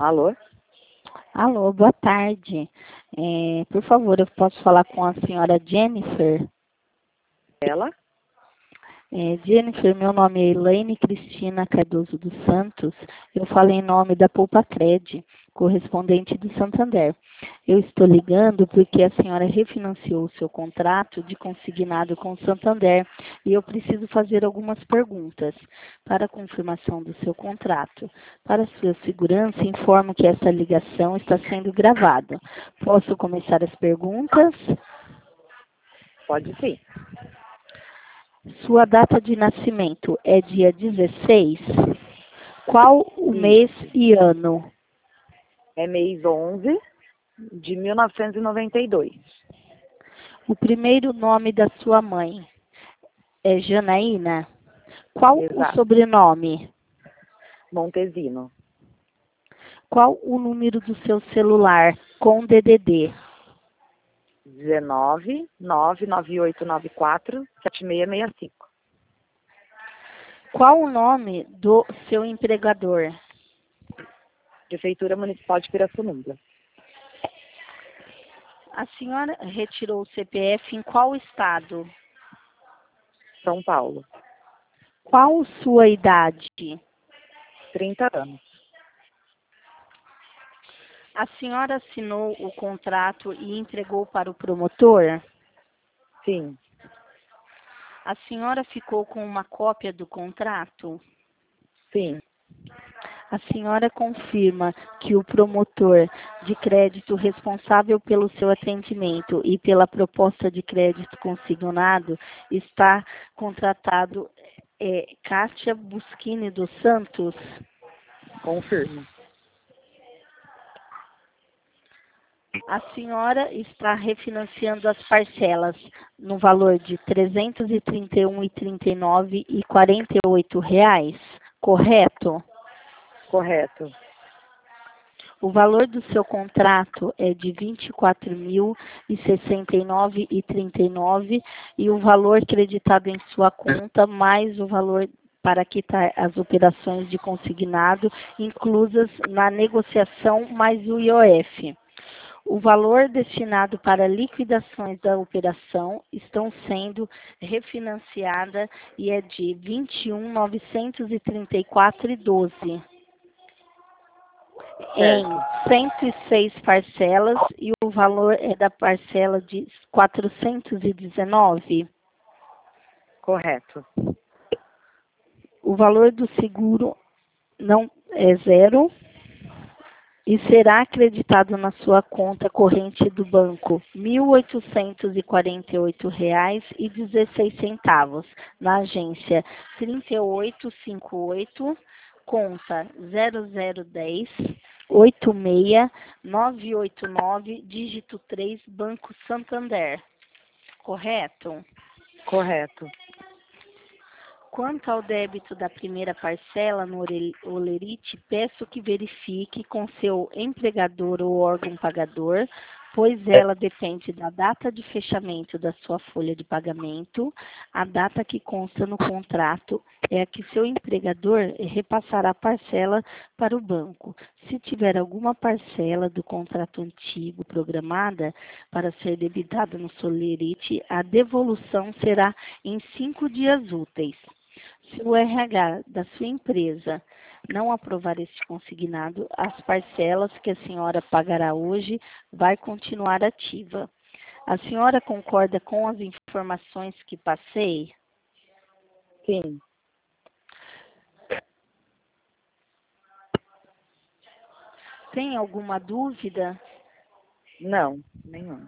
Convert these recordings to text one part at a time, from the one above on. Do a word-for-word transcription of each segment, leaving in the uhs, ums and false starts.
Alô? Alô, boa tarde. É, por favor, eu posso falar com a senhora Jennifer? Ela? É, Jennifer, meu nome é Elaine Cristina Cardoso dos Santos. Eu falo em nome da Poupa-Cred, correspondente do Santander. Eu estou ligando porque a senhora refinanciou o seu contrato de consignado com o Santander e eu preciso fazer algumas perguntas para a confirmação do seu contrato. Para sua segurança, informo que essa ligação está sendo gravada. Posso começar as perguntas? Pode sim. Sua data de nascimento é dia dezesseis? Qual o mês Isso. e ano? É mês onze de mil novecentos e noventa e dois. O primeiro nome da sua mãe é Janaína? Qual o Exato. sobrenome? Montesino. Qual o número do seu celular com D D D? dezenove, nove nove oito nove quatro, sete seis seis cinco. Qual o nome do seu empregador? Prefeitura Municipal de Pirassununga. A senhora retirou o C P F em qual estado? São Paulo. Qual sua idade? trinta anos. A senhora assinou o contrato e entregou para o promotor? Sim. A senhora ficou com uma cópia do contrato? Sim. A senhora confirma que o promotor de crédito responsável pelo seu atendimento e pela proposta de crédito consignado está contratado é, Kátia Buschini dos Santos? Confirmo. A senhora está refinanciando as parcelas no valor de trezentos e trinta e um reais e trinta e nove centavos e quarenta e oito reais, correto? Correto. O valor do seu contrato é de vinte e quatro mil e sessenta e nove reais e trinta e nove centavos e o valor creditado em sua conta mais o valor para quitar as operações de consignado inclusas na negociação mais o I O F. O valor destinado para liquidações da operação estão sendo refinanciada e é de vinte e um mil novecentos e trinta e quatro reais e doze centavos. Em Certo. cento e seis parcelas e o valor é da parcela de quatrocentos e dezenove. Correto. O valor do seguro não é zero e será acreditado na sua conta corrente do banco mil oitocentos e quarenta e oito reais e dezesseis centavos na agência trinta e oito cinquenta e oito, conta zero zero dez oito seis nove oito nove, dígito três, Banco Santander. Correto? Correto. Quanto ao débito da primeira parcela no Olerite, peço que verifique com seu empregador ou órgão pagador, pois ela depende da data de fechamento da sua folha de pagamento. A data que consta no contrato é a que seu empregador repassará a parcela para o banco. Se tiver alguma parcela do contrato antigo programada para ser debitada no Solerite, a devolução será em cinco dias úteis. Se o R H da sua empresa não aprovar este consignado, as parcelas que a senhora pagará hoje vai continuar ativa. A senhora concorda com as informações que passei? Sim. Tem alguma dúvida? Não, nenhum.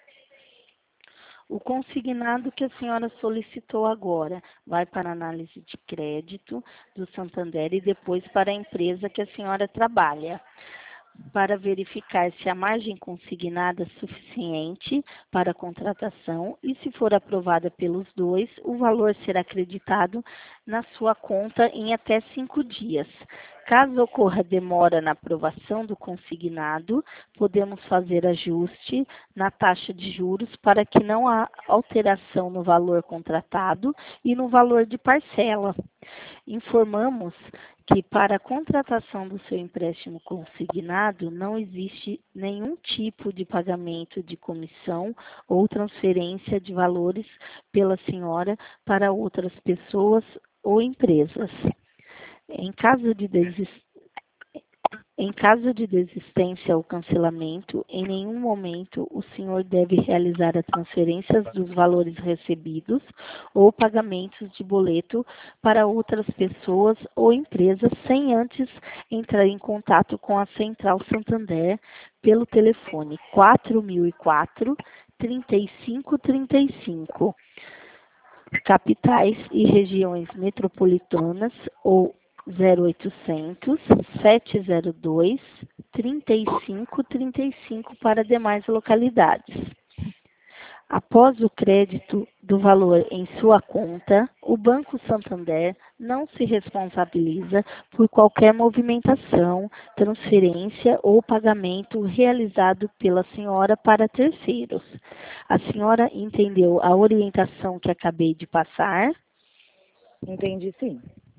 O consignado que a senhora solicitou agora vai para a análise de crédito do Santander e depois para a empresa que a senhora trabalha, para verificar se a margem consignada é suficiente para a contratação e, se for aprovada pelos dois, o valor será acreditado na sua conta em até cinco dias. Caso ocorra demora na aprovação do consignado, podemos fazer ajuste na taxa de juros para que não há alteração no valor contratado e no valor de parcela. Informamos que para a contratação do seu empréstimo consignado não existe nenhum tipo de pagamento de comissão ou transferência de valores pela senhora para outras pessoas ou empresas. Em caso de desistência, Em caso de desistência ou cancelamento, em nenhum momento o senhor deve realizar a transferência dos valores recebidos ou pagamentos de boleto para outras pessoas ou empresas sem antes entrar em contato com a Central Santander pelo telefone quatro mil e quatro, trinta e cinco trinta e cinco, capitais e regiões metropolitanas ou zero oitocentos, sete zero dois, trinta e cinco trinta e cinco para demais localidades. Após o crédito do valor em sua conta, o Banco Santander não se responsabiliza por qualquer movimentação, transferência ou pagamento realizado pela senhora para terceiros. A senhora entendeu a orientação que acabei de passar? Entendi, sim.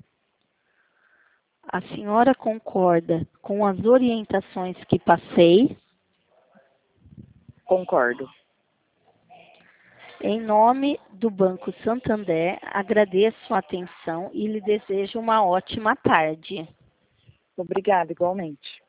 A senhora concorda com as orientações que passei? Concordo. Em nome do Banco Santander, agradeço a atenção e lhe desejo uma ótima tarde. Obrigada, igualmente.